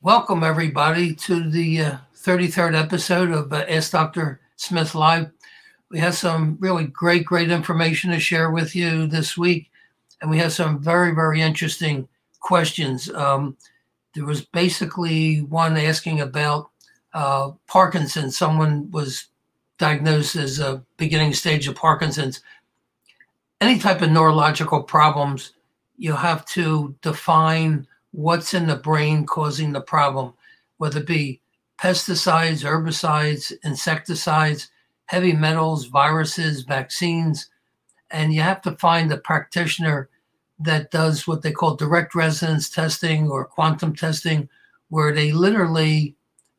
Welcome, everybody, to the 33rd episode of Ask Dr. Smith Live. We have some really great information to share with you this week, and we have some very interesting questions. There was basically one asking about Parkinson's. Someone was diagnosed as a beginning stage of Parkinson's. Any type of neurological problems, you have to define what's in the brain causing the problem, whether it be pesticides, herbicides, insecticides, heavy metals, viruses, vaccines. And you have to find a practitioner that does what they call direct resonance testing or quantum testing, where they literally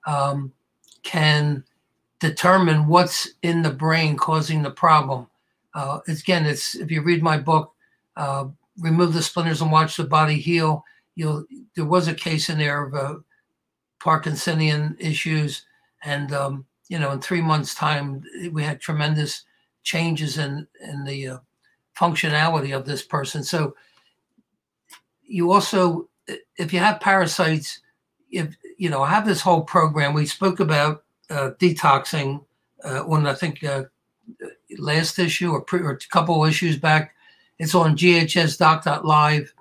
can determine what's in the brain causing the problem. It's if you read my book, Remove the Splinters and Watch the Body Heal, there was a case in there of Parkinsonian issues, and in 3 months' time, we had tremendous changes in the functionality of this person. So you also, if you have parasites, I have this whole program. We spoke about detoxing on, I think, last issue or a couple issues back. It's on ghsdoc.live.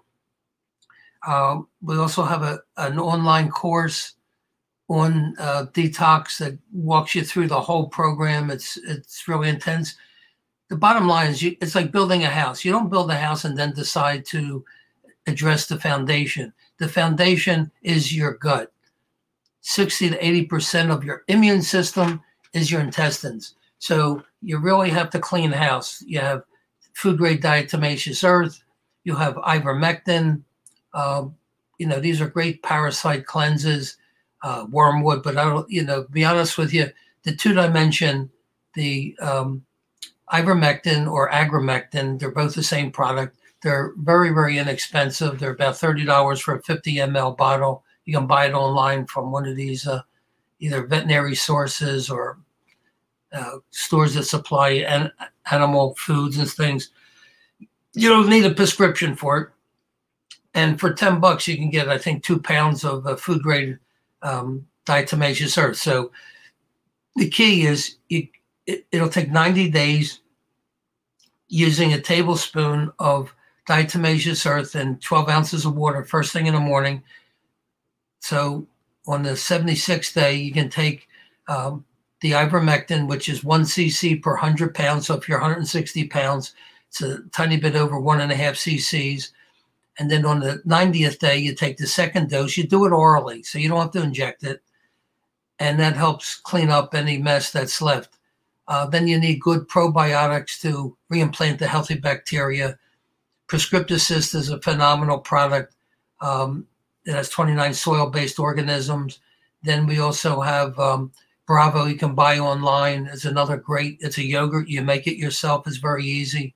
We also have an online course on detox that walks you through the whole program. It's really intense. The bottom line is it's like building a house. You don't build a house and then decide to address the foundation. The foundation is your gut. 60 to 80% of your immune system is your intestines. So you really have to clean house. You have food-grade diatomaceous earth. You have ivermectin. These are great parasite cleanses, wormwood, but I don't, be honest with you, the 2-dimension, the ivermectin or agrimectin, they're both the same product. They're very inexpensive. They're about $30 for a 50 ml bottle. You can buy it online from one of these either veterinary sources or stores that supply animal foods and things. You don't need a prescription for it. And for $10, you can get, I think, 2 pounds of food-grade diatomaceous earth. So the key is it'll take 90 days using a tablespoon of diatomaceous earth and 12 ounces of water first thing in the morning. So on the 76th day, you can take the ivermectin, which is 1 cc per 100 pounds. So if you're 160 pounds, it's a tiny bit over 1.5 cc's. And then on the 90th day, you take the second dose. You do it orally, so you don't have to inject it. And that helps clean up any mess that's left. Then you need good probiotics to reimplant the healthy bacteria. Prescriptive Cyst is a phenomenal product. It has 29 soil-based organisms. Then we also have Bravo you can buy online. It's another great, it's a yogurt. You make it yourself. It's very easy.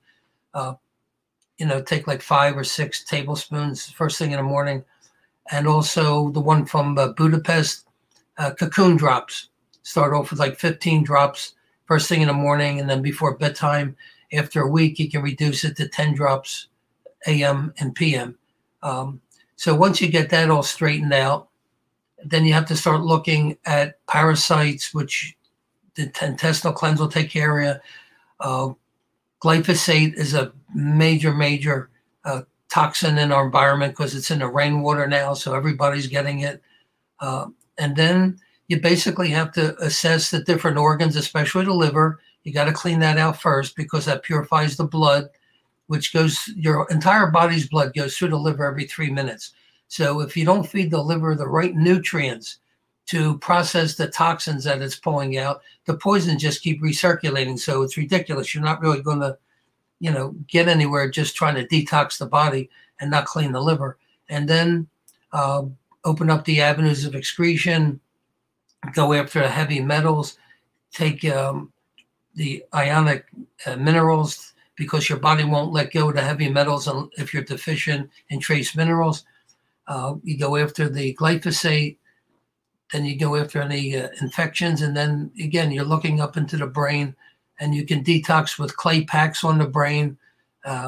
Take like 5 or 6 tablespoons first thing in the morning. And also the one from Budapest, Cocoon Drops. Start off with like 15 drops first thing in the morning, and then before bedtime. After a week, you can reduce it to 10 drops AM and PM. So once you get that all straightened out, then you have to start looking at parasites, which the intestinal cleanse will take care of you. Glyphosate is a major toxin in our environment because it's in the rainwater now, so everybody's getting it. And then you basically have to assess the different organs, especially the liver. You got to clean that out first because that purifies the blood, which your entire body's blood goes through the liver every 3 minutes. So if you don't feed the liver the right nutrients to process the toxins that it's pulling out, the poison just keep recirculating. So it's ridiculous. You're not really going to, get anywhere just trying to detox the body and not clean the liver. And then open up the avenues of excretion, go after the heavy metals, take the ionic minerals, because your body won't let go of the heavy metals if you're deficient in trace minerals. You go after the glyphosate, then you go after any infections, and then again, you're looking up into the brain, and you can detox with clay packs on the brain,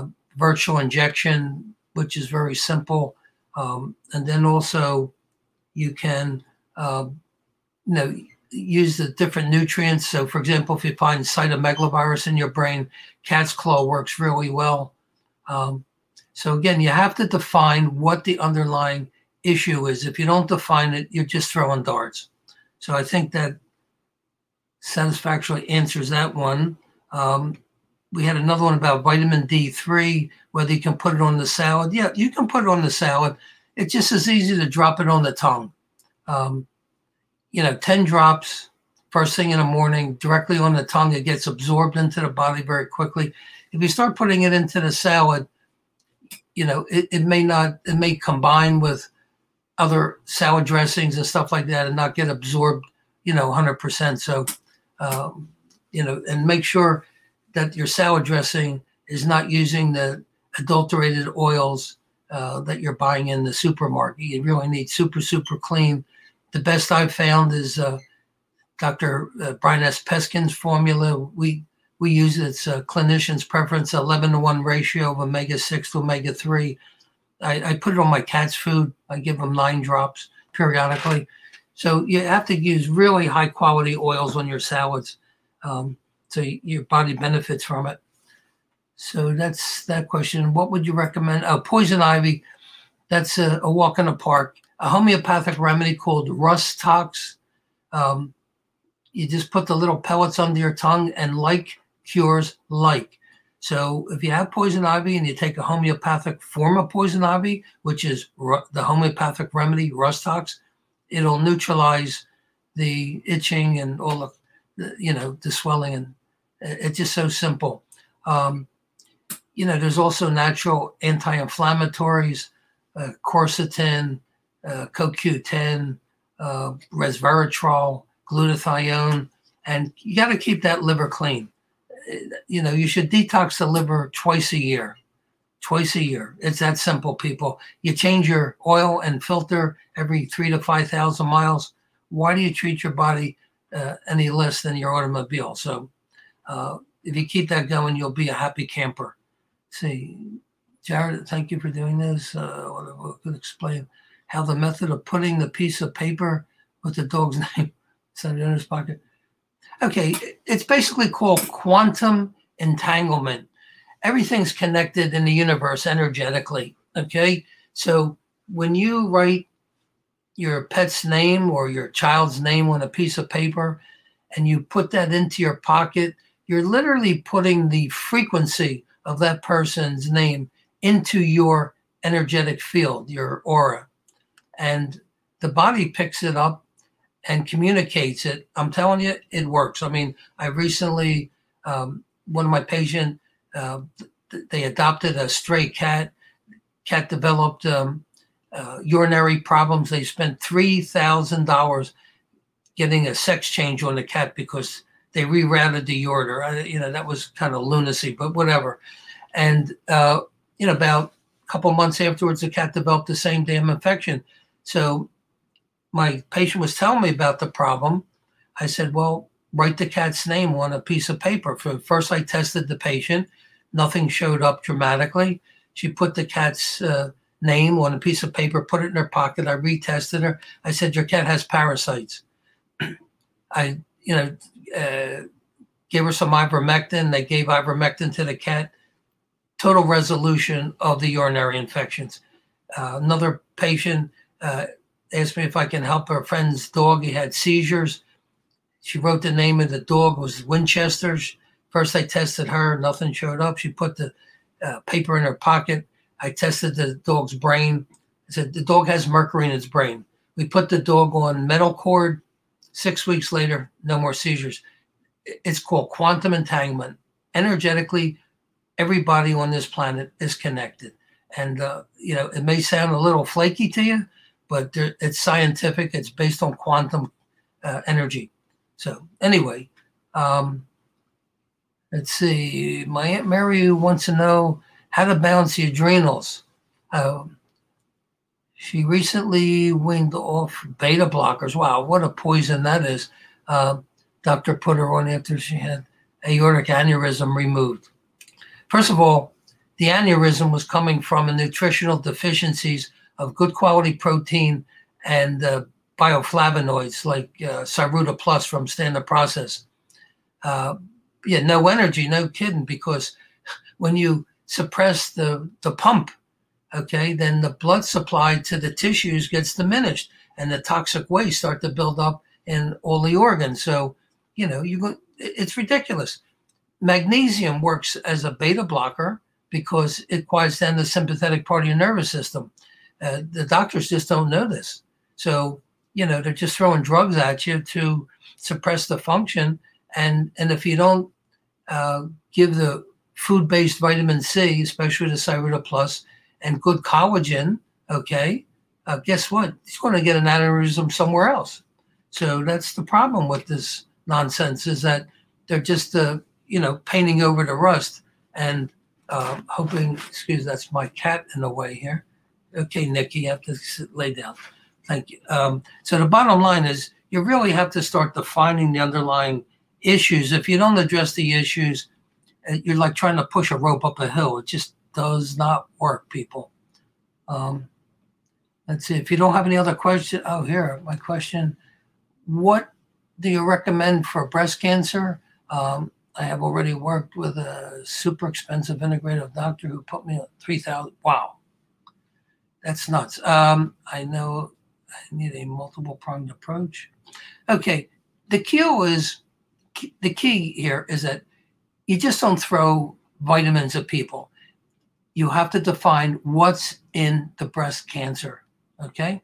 virtual injection, which is very simple. And then also You can, use the different nutrients. So, for example, if you find cytomegalovirus in your brain, cat's claw works really well. So again, you have to define what the underlying issue is. If you don't define it, you're just throwing darts. So I think that satisfactorily answers that one. We had another one about vitamin D3, whether you can put it on the salad. Yeah, you can put it on the salad. It's just as easy to drop it on the tongue. 10 drops first thing in the morning directly on the tongue. It gets absorbed into the body very quickly. If you start putting it into the salad, it may combine with other salad dressings and stuff like that and not get absorbed, 100%. So, and make sure that your salad dressing is not using the adulterated oils that you're buying in the supermarket. You really need super, super clean. The best I've found is Dr. Brian S. Peskin's formula. We use it's a clinician's preference, 11-to-1 ratio of omega-6 to omega-3. I put it on my cat's food. I give them 9 drops periodically. So you have to use really high quality oils on your salads, so your body benefits from it. So that's that question. What would you recommend? Poison ivy. That's a walk in the park. A homeopathic remedy called Rust Tox. You just put the little pellets under your tongue, and like cures like. So if you have poison ivy and you take a homeopathic form of poison ivy, which is the homeopathic remedy, Rust Tox, it'll neutralize the itching and all the swelling, and it's just so simple. There's also natural anti-inflammatories, quercetin, CoQ10, resveratrol, glutathione, and you got to keep that liver clean. You should detox the liver twice a year. It's that simple, people. You change your oil and filter every 3,000 to 5,000 miles. Why do you treat your body any less than your automobile? So if you keep that going, you'll be a happy camper. See, Jared, thank you for doing this. I could explain how the method of putting the piece of paper with the dog's name inside in his pocket. Okay, it's basically called quantum entanglement. Everything's connected in the universe energetically, okay? So when you write your pet's name or your child's name on a piece of paper and you put that into your pocket, you're literally putting the frequency of that person's name into your energetic field, your aura. And the body picks it up and communicates it. I'm telling you, it works. I mean, I recently, one of my patients, they adopted a stray cat. Cat developed urinary problems. They spent $3,000 getting a sex change on the cat because they rerouted the ureter. That was kind of lunacy, but whatever. And, about a couple months afterwards, the cat developed the same damn infection. So my patient was telling me about the problem. I said, well, write the cat's name on a piece of paper. First, I tested the patient. Nothing showed up dramatically. She put the cat's name on a piece of paper, put it in her pocket. I retested her. I said, your cat has parasites. I, gave her some ivermectin. They gave ivermectin to the cat. Total resolution of the urinary infections. Another patient asked me if I can help her friend's dog. He had seizures. She wrote the name of the dog was Winchester. First, I tested her. Nothing showed up. She put the paper in her pocket. I tested the dog's brain. I said, the dog has mercury in its brain. We put the dog on metal cord. 6 weeks later, no more seizures. It's called quantum entanglement. Energetically, everybody on this planet is connected. And, it may sound a little flaky to you, but it's scientific. It's based on quantum energy. So anyway, let's see. My Aunt Mary wants to know how to balance the adrenals. She recently weaned off beta blockers. Wow, what a poison that is. Doctor put her on after she had aortic aneurysm removed. First of all, the aneurysm was coming from a nutritional deficiencies of good quality protein and bioflavonoids like Cyruta Plus from Standard Process. Yeah, no energy, no kidding, because when you suppress the pump, okay, then the blood supply to the tissues gets diminished and the toxic waste start to build up in all the organs. So, it's ridiculous. Magnesium works as a beta blocker because it quiets down the sympathetic part of your nervous system. The doctors just don't know this. So, they're just throwing drugs at you to suppress the function. And if you don't give the food-based vitamin C, especially the Cyruta Plus, and good collagen, okay, guess what? He's going to get an aneurysm somewhere else. So that's the problem with this nonsense, is that they're just, painting over the rust and hoping, that's my cat in the way here. Okay, Nikki, you have to lay down. Thank you. So the bottom line is you really have to start defining the underlying issues. If you don't address the issues, you're like trying to push a rope up a hill. It just does not work, people. Let's see. If you don't have any other questions, here, my question. What do you recommend for breast cancer? I have already worked with a super expensive integrative doctor who put me on 3,000. Wow. That's nuts. I know I need a multiple pronged approach. Okay. The key here is that you just don't throw vitamins at people. You have to define what's in the breast cancer. Okay.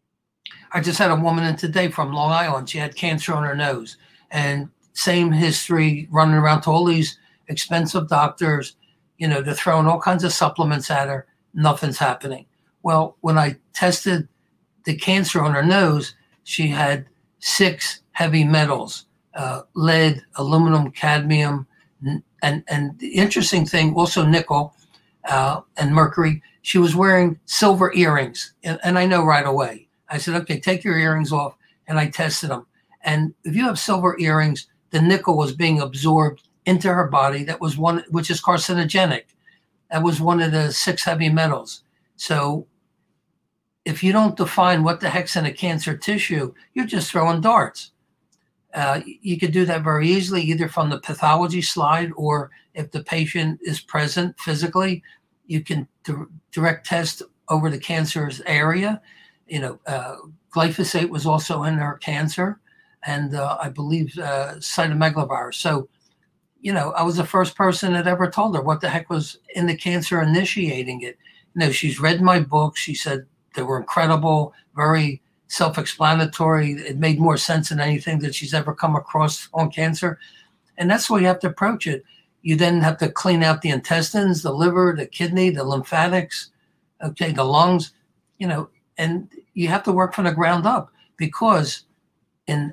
I just had a woman in today from Long Island. She had cancer on her nose, and same history, running around to all these expensive doctors. They're throwing all kinds of supplements at her. Nothing's happening. Well, when I tested the cancer on her nose, she had 6 heavy metals, lead, aluminum, cadmium, and the interesting thing, also nickel and mercury. She was wearing silver earrings, and I know right away. I said, okay, take your earrings off, and I tested them. And if you have silver earrings, the nickel was being absorbed into her body. That was one, which is carcinogenic. That was one of the 6 heavy metals. So if you don't define what the heck's in a cancer tissue, you're just throwing darts. You could do that very easily, either from the pathology slide, or if the patient is present physically, you can direct test over the cancer's area. Glyphosate was also in her cancer, and I believe cytomegalovirus. So, I was the first person that ever told her what the heck was in the cancer initiating it. She's read my book. She said they were incredible, very self-explanatory. It made more sense than anything that she's ever come across on cancer. And that's the way you have to approach it. You then have to clean out the intestines, the liver, the kidney, the lymphatics, okay, the lungs, and you have to work from the ground up, because in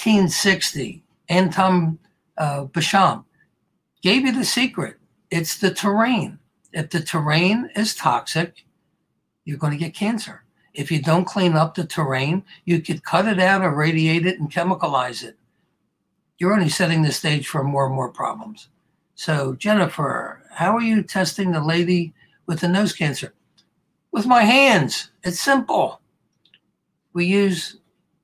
1860, Anton Basham gave you the secret. It's the terrain. If the terrain is toxic, you're going to get cancer. If you don't clean up the terrain, you could cut it out, irradiate it, and chemicalize it. You're only setting the stage for more and more problems. So, Jennifer, how are you testing the lady with the nose cancer? With my hands. It's simple. We use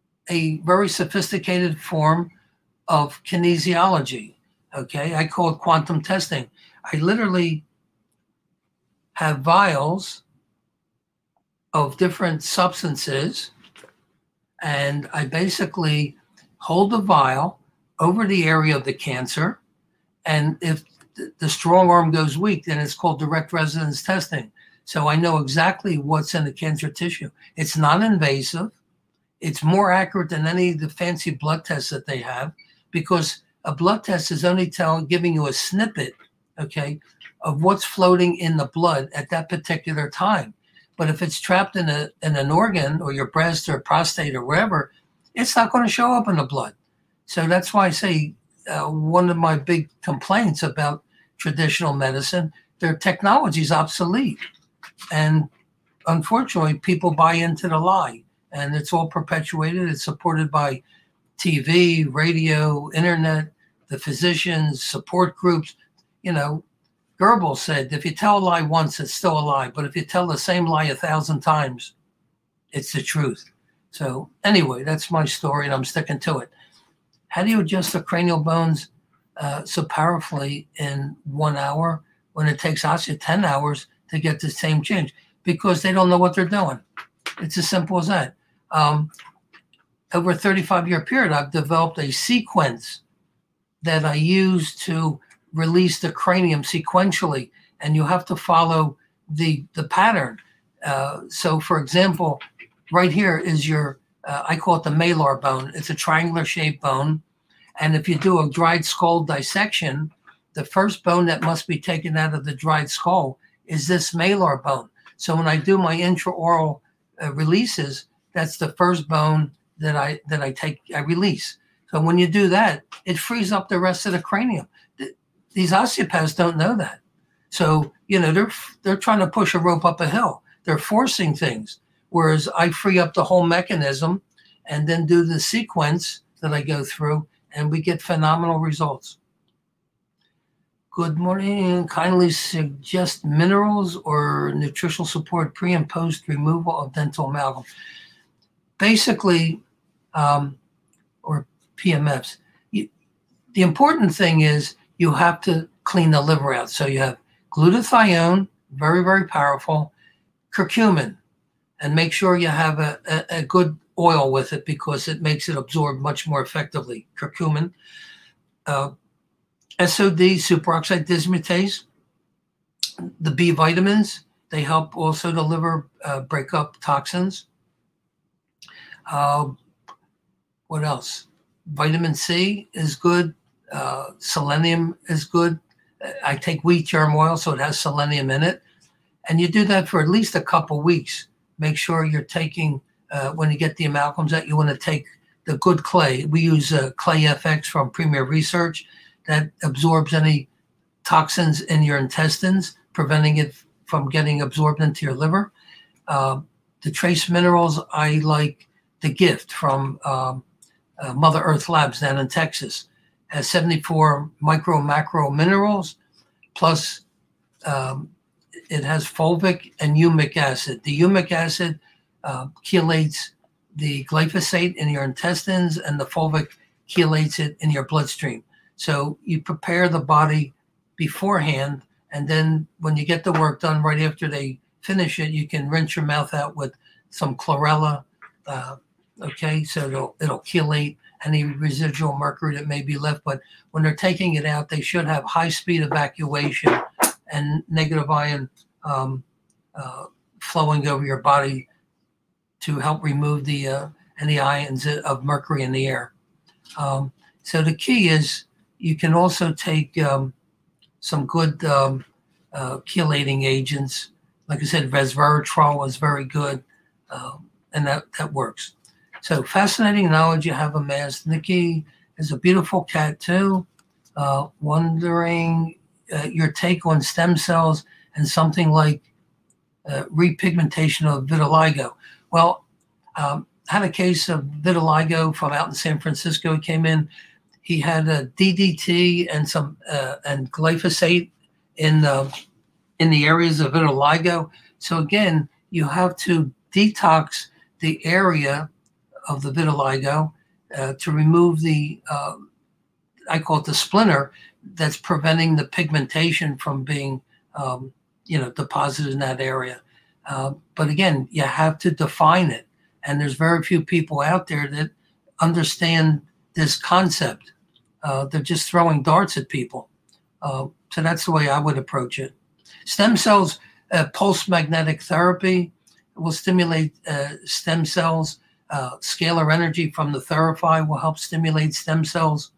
a very sophisticated form of kinesiology. Okay, I call it quantum testing. I literally have vials of different substances, and I basically hold the vial over the area of the cancer, and if the strong arm goes weak, then it's called direct resonance testing. So I know exactly what's in the cancer tissue. It's non-invasive. It's more accurate than any of the fancy blood tests that they have, because a blood test is only giving you a snippet, okay, of what's floating in the blood at that particular time. But if it's trapped in an organ, or your breast or prostate or wherever, it's not going to show up in the blood. So that's why I say one of my big complaints about traditional medicine, their technology is obsolete. And unfortunately, people buy into the lie, and it's all perpetuated. It's supported by TV, radio, internet, the physicians, support groups. Goebbels said, if you tell a lie once, it's still a lie. But if you tell the same lie 1,000 times, it's the truth. So anyway, that's my story, and I'm sticking to it. How do you adjust the cranial bones so powerfully in 1 hour when it takes osteo 10 hours to get the same change? Because they don't know what they're doing. It's as simple as that. Over a 35-year period, I've developed a sequence that I use to release the cranium sequentially, and you have to follow the pattern. So, for example, right here is your, I call it the malar bone. It's a triangular shaped bone. And if you do a dried skull dissection, the first bone that must be taken out of the dried skull is this malar bone. So when I do my intraoral releases, that's the first bone that I release. So when you do that, it frees up the rest of the cranium. These osteopaths don't know that. So, they're trying to push a rope up a hill. They're forcing things. Whereas I free up the whole mechanism and then do the sequence that I go through, and we get phenomenal results. Good morning. Kindly suggest minerals or nutritional support pre and post removal of dental amalgam. Basically, or PMFs. The important thing is you have to clean the liver out. So you have glutathione, very, very powerful, curcumin, and make sure you have a good oil with it because it makes it absorb much more effectively. Curcumin, SOD, superoxide dismutase, the B vitamins, they help also the liver break up toxins. What else? Vitamin C is good. Selenium is good. I take wheat germ oil, so it has selenium in it. And you do that for at least a couple weeks. Make sure you're taking, when you get the amalgams out, you want to take the good clay. We use Clay FX from Premier Research that absorbs any toxins in your intestines, preventing it from getting absorbed into your liver. The trace minerals, I like the Gift from Mother Earth Labs down in Texas. Has 74 micro macro minerals, plus it has fulvic and humic acid. The humic acid chelates the glyphosate in your intestines, and the fulvic chelates it in your bloodstream. So you prepare the body beforehand, and then when you get the work done right after they finish it, you can rinse your mouth out with some chlorella. Okay, so it'll chelate any residual mercury that may be left. But when they're taking it out, they should have high speed evacuation and negative ion flowing over your body to help remove the any ions of mercury in the air. So the key is you can also take some good chelating agents. Like I said, resveratrol is very good, and that works. So fascinating knowledge you have amassed. Nikki is a beautiful cat too. Wondering your take on stem cells and something like repigmentation of vitiligo. Well, had a case of vitiligo from out in San Francisco. He came in. He had a DDT and some and glyphosate in the areas of vitiligo. So again, you have to detox the area of the vitiligo to remove the, I call it the splinter, that's preventing the pigmentation from being, deposited in that area. But again, you have to define it. And there's very few people out there that understand this concept. They're just throwing darts at people. So that's the way I would approach it. Stem cells, pulse magnetic therapy will stimulate stem cells. Scalar energy from the Therify will help stimulate stem cells.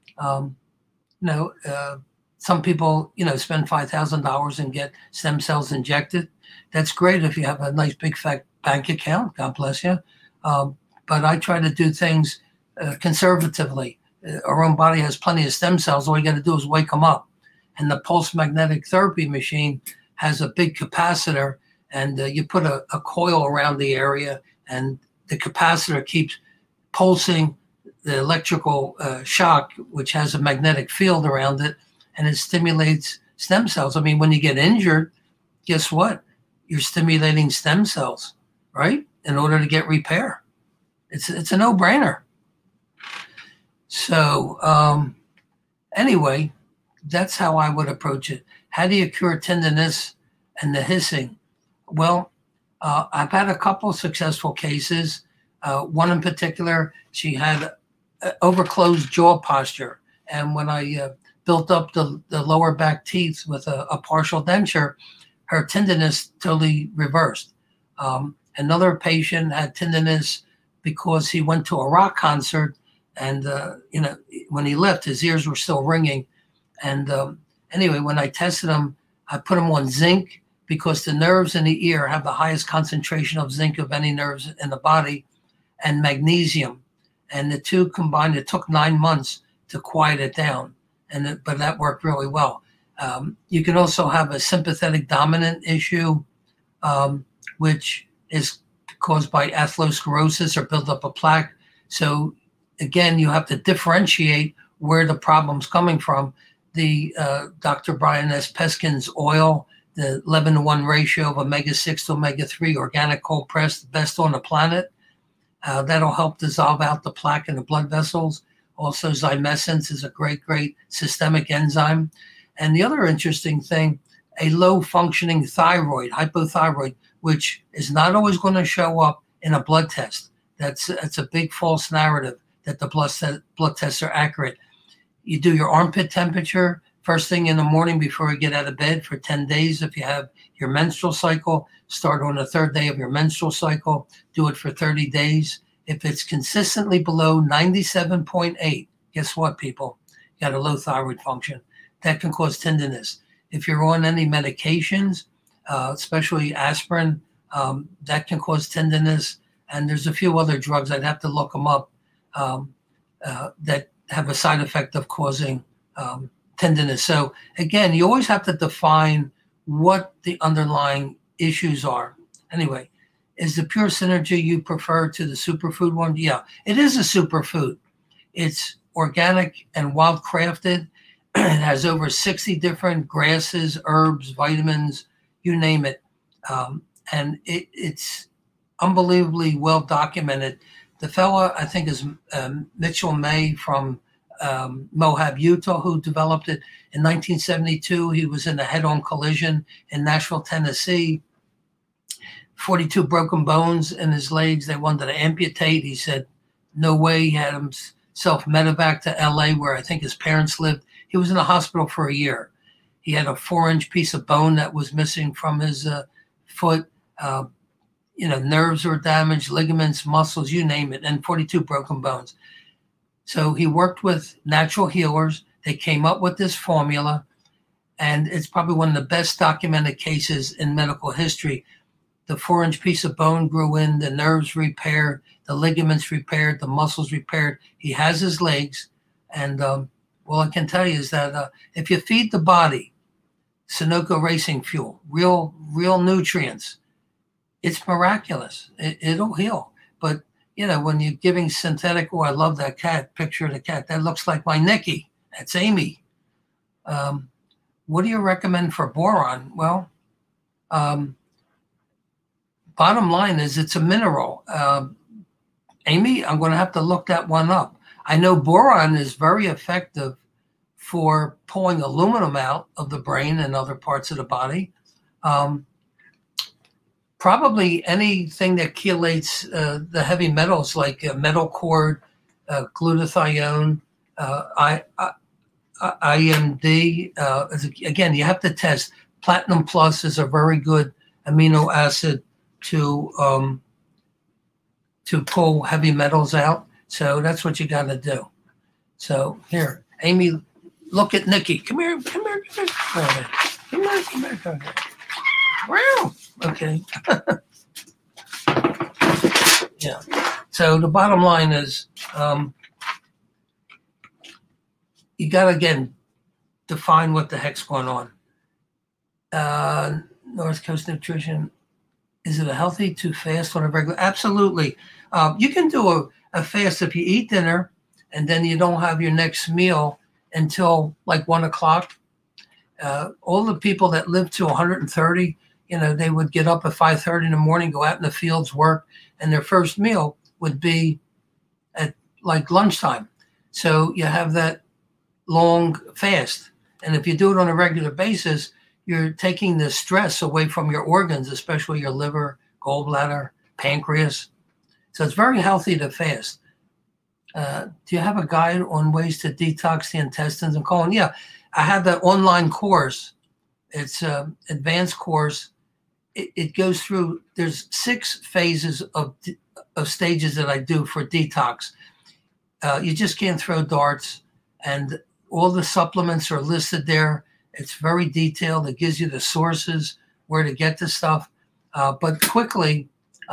Some people, spend $5,000 and get stem cells injected. That's great if you have a nice big fat bank account. God bless you. But I try to do things conservatively. Our own body has plenty of stem cells. All you got to do is wake them up. And the pulse magnetic therapy machine has a big capacitor, and you put a coil around the area, and the capacitor keeps pulsing the electrical shock, which has a magnetic field around it, and it stimulates stem cells. I mean, when you get injured, guess what? You're stimulating stem cells, right? In order to get repair. It's a no-brainer. So anyway, that's how I would approach it. How do you cure tenderness and the hissing? Well, I've had a couple of successful cases. One in particular, she had overclosed jaw posture. And when I built up the lower back teeth with a partial denture, her tenderness totally reversed. Another patient had tenderness because he went to a rock concert, and when he left, his ears were still ringing. And anyway, when I tested him, I put him on zinc because the nerves in the ear have the highest concentration of zinc of any nerves in the body, and magnesium. And the two combined, it took 9 months to quiet it down. But that worked really well. You can also have a sympathetic dominant issue, which is caused by atherosclerosis or buildup of plaque. So again, you have to differentiate where the problem's coming from. The Dr. Brian S. Peskin's oil, the 11-to-1 ratio of omega-6 to omega-3 organic cold press, the best on the planet. That'll help dissolve out the plaque in the blood vessels. Also, zymescence is a great systemic enzyme. And the other interesting thing, a low-functioning thyroid, hypothyroid, which is not always going to show up in a blood test. That's a big false narrative that the blood tests are accurate. You do your armpit temperature first thing in the morning before you get out of bed for 10 days. If you have your menstrual cycle, start on the third day of your menstrual cycle. Do it for 30 days. If it's consistently below 97.8, guess what, people? You got a low thyroid function. That can cause tenderness. If you're on any medications, especially aspirin, that can cause tenderness. And there's a few other drugs, I'd have to look them up, that have a side effect of causing tenderness. So again, you always have to define what the underlying issues are. Anyway, is the Pure Synergy you prefer to the superfood one? Yeah, it is a superfood. It's organic and wild crafted. It has over 60 different grasses, herbs, vitamins, you name it. And it's unbelievably well documented. The fella, I think, is Mitchell May from Moab, Utah, who developed it in 1972. He was in a head-on collision in Nashville, Tennessee. 42 broken bones in his legs. They wanted to amputate. He said, no way. He had himself medevac to LA, where I think his parents lived. He was in the hospital for a year. He had a 4-inch piece of bone that was missing from his foot. Nerves were damaged, ligaments, muscles, you name it, and 42 broken bones. So he worked with natural healers. They came up with this formula, and it's probably one of the best documented cases in medical history. The 4-inch piece of bone grew in, the nerves repaired, the ligaments repaired, the muscles repaired. He has his legs. And all I can tell you is that if you feed the body Sunoco racing fuel, real nutrients, it's miraculous. It'll heal. But, when you're giving synthetic, I love that picture of the cat. That looks like my Nikki. That's Amy. What do you recommend for boron? Well, bottom line is it's a mineral. Amy, I'm going to have to look that one up. I know boron is very effective for pulling aluminum out of the brain and other parts of the body. Probably anything that chelates the heavy metals like metal cord, glutathione, IMD. Again, you have to test. Platinum Plus is a very good amino acid to pull heavy metals out. So that's what you got to do. So here, Amy, look at Nikki. Come here. Wow. Okay. Yeah. So the bottom line is you got to, again, define what the heck's going on. North Coast Nutrition. Is it a healthy to fast on a regular? Absolutely. You can do a fast if you eat dinner and then you don't have your next meal until like 1 o'clock. All the people that live to 130, they would get up at 5:30 in the morning, go out in the fields, work, and their first meal would be at like lunchtime. So you have that long fast. And if you do it on a regular basis, you're taking the stress away from your organs, especially your liver, gallbladder, pancreas. So it's very healthy to fast. Do you have a guide on ways to detox the intestines and colon? Yeah, I have that online course. It's an advanced course. It goes through, there's 6 phases of stages that I do for detox. You just can't throw darts, and all the supplements are listed there. It's very detailed. It gives you the sources, where to get the stuff. But quickly,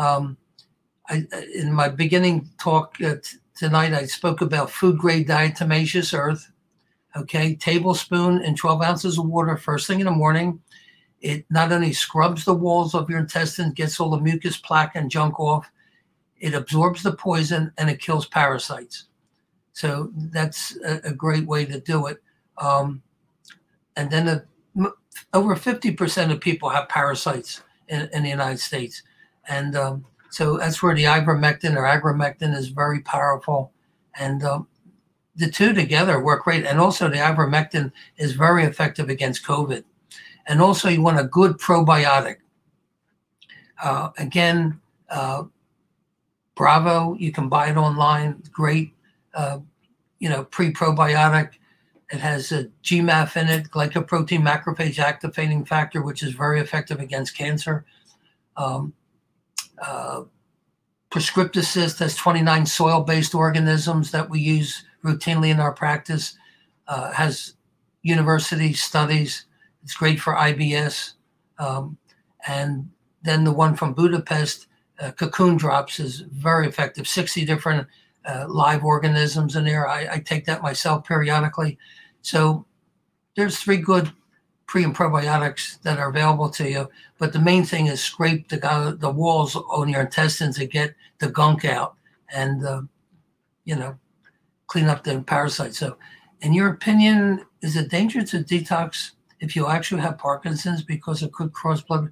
in my beginning talk tonight, I spoke about food grade diatomaceous earth. Okay, tablespoon and 12 ounces of water first thing in the morning. It not only scrubs the walls of your intestine, gets all the mucus, plaque, and junk off, it absorbs the poison, and it kills parasites. So that's a great way to do it. And then over 50% of people have parasites in the United States. And so that's where the ivermectin or agromectin is very powerful. And the two together work great. And also the ivermectin is very effective against COVID. And also you want a good probiotic. Again, Bravo, you can buy it online. Great, pre-probiotic. It has a GMAF in it, glycoprotein macrophage activating factor, which is very effective against cancer. Prescriptive Cyst has 29 soil-based organisms that we use routinely in our practice. Has university studies. It's great for IBS. And then the one from Budapest, Cocoon Drops, is very effective. 60 different live organisms in there. I take that myself periodically. So there's 3 good pre and probiotics that are available to you. But the main thing is scrape the walls on your intestines and get the gunk out and, clean up the parasites. So in your opinion, is it dangerous to detox if you actually have Parkinson's because it could cross blood?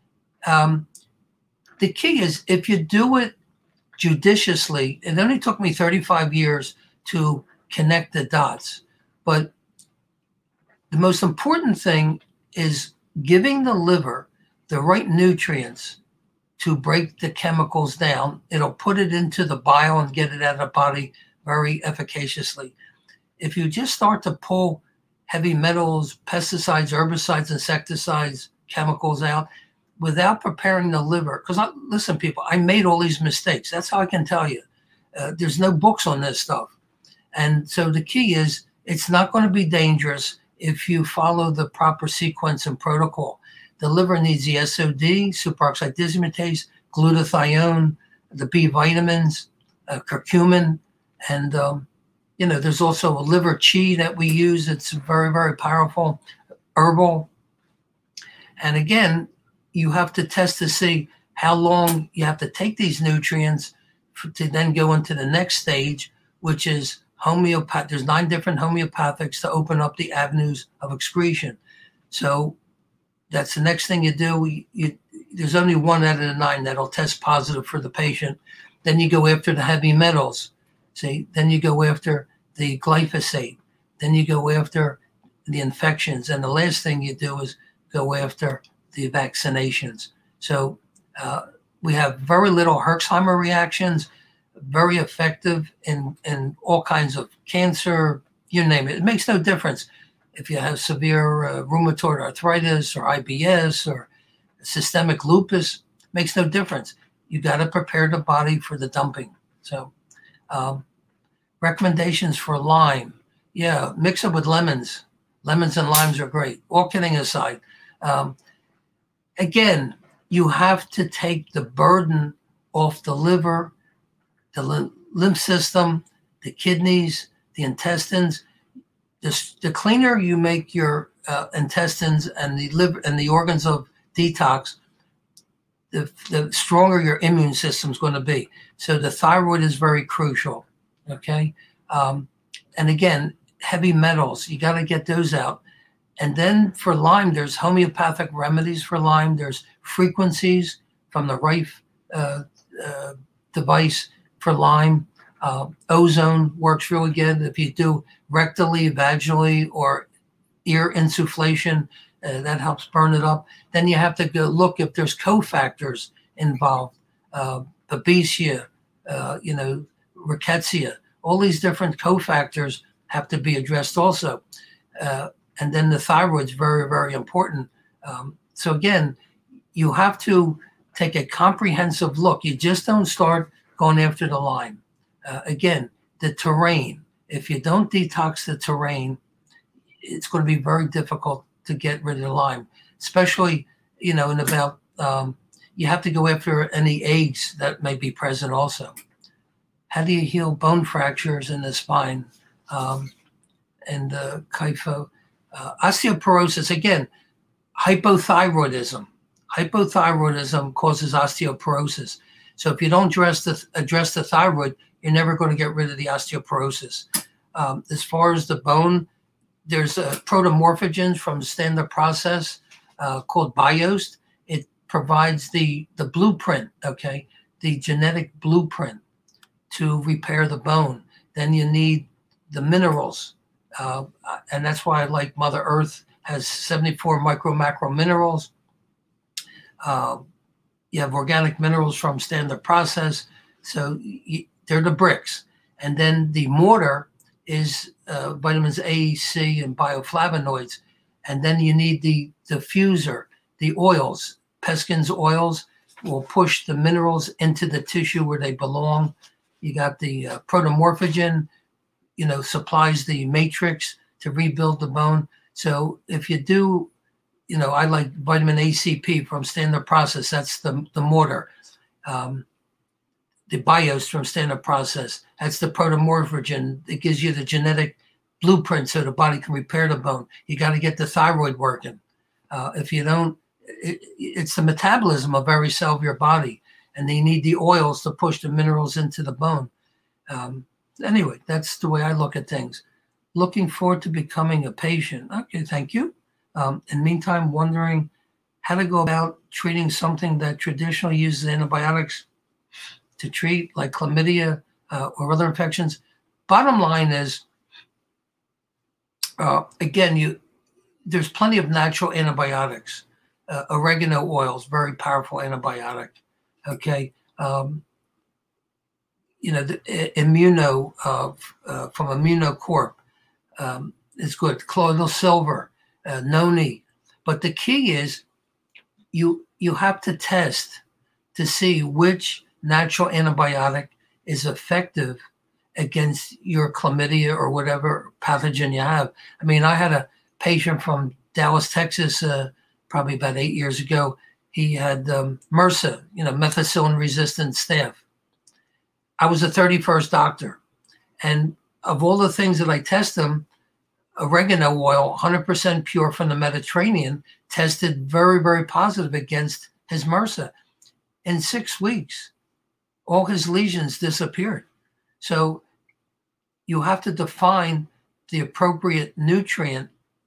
The key is if you do it judiciously, it only took me 35 years to connect the dots. But the most important thing is giving the liver the right nutrients to break the chemicals down. It'll put it into the bile and get it out of the body very efficaciously. If you just start to pull heavy metals, pesticides, herbicides, insecticides, chemicals out without preparing the liver, because listen, people, I made all these mistakes. That's how I can tell you. There's no books on this stuff. And so the key is it's not going to be dangerous if you follow the proper sequence and protocol. The liver needs the SOD, superoxide dismutase, glutathione, the B vitamins, curcumin, and there's also a liver chi that we use. It's very, very powerful, herbal. And again, you have to test to see how long you have to take these nutrients to then go into the next stage, which is homeopath. There's 9 different homeopathics to open up the avenues of excretion. So that's the next thing you do. There's only 1 out of the 9 that'll test positive for the patient. Then you go after the heavy metals. See, then you go after the glyphosate. Then you go after the infections. And the last thing you do is go after the vaccinations. So we have very little Herxheimer reactions, very effective in all kinds of cancer, you name it. It makes no difference if you have severe rheumatoid arthritis or IBS or systemic lupus. It makes no difference. You got to prepare the body for the dumping. So recommendations for lime. Yeah, mix it with lemons. Lemons and limes are great. All kidding aside. Again, you have to take the burden off the liver, the lymph system, the kidneys, the intestines. The cleaner you make your intestines and the liver and the organs of detox, the stronger your immune system is going to be. So the thyroid is very crucial. Okay. And again, heavy metals, you got to get those out. And then for Lyme, there's homeopathic remedies for Lyme. There's frequencies from the Rife device for Lyme. Ozone works really good if you do rectally, vaginally, or ear insufflation. That helps burn it up. Then you have to go look if there's cofactors involved. Babesia, rickettsia. All these different cofactors have to be addressed also. And then the thyroid's very, very important. So again, you have to take a comprehensive look. You just don't start going after the Lyme. Again, the terrain. If you don't detox the terrain, it's going to be very difficult to get rid of the Lyme, especially, in about, you have to go after any aches that may be present also. How do you heal bone fractures in the spine? And kypho, osteoporosis, again, hypothyroidism. Hypothyroidism causes osteoporosis. So if you don't address the thyroid, you're never going to get rid of the osteoporosis. As far as the bone, there's protomorphogens from the standard process called BIOST. It provides the blueprint, okay, the genetic blueprint to repair the bone. Then you need the minerals. And that's why I like Mother Earth has 74 micro macro minerals. You have organic minerals from standard process. So they're the bricks. And then the mortar is vitamins A, C, and bioflavonoids. And then you need the diffuser, the oils. Peskin's oils will push the minerals into the tissue where they belong. You got the protomorphogen, supplies the matrix to rebuild the bone. So if you do, I like vitamin ACP from standard process. That's the mortar. The BIOS from standard process. That's the protomorphogen. It gives you the genetic blueprint so the body can repair the bone. You got to get the thyroid working. If you don't, it's the metabolism of every cell of your body. And you need the oils to push the minerals into the bone. Anyway, that's the way I look at things. Looking forward to becoming a patient. Okay, thank you. In the meantime, wondering how to go about treating something that traditionally uses antibiotics to treat, like chlamydia or other infections. Bottom line is, again, there's plenty of natural antibiotics. Oregano oil is very powerful antibiotic. Okay. The Immuno from Immunocorp is good. Colloidal silver, noni. But the key is you have to test to see which natural antibiotic is effective against your chlamydia or whatever pathogen you have. I mean, I had a patient from Dallas, Texas, probably about 8 years ago. He had MRSA, methicillin-resistant staph. I was the 31st doctor. And of all the things that I test him, oregano oil, 100% pure from the Mediterranean, tested very, very positive against his MRSA. In 6 weeks, all his lesions disappeared. So you have to define the appropriate nutrient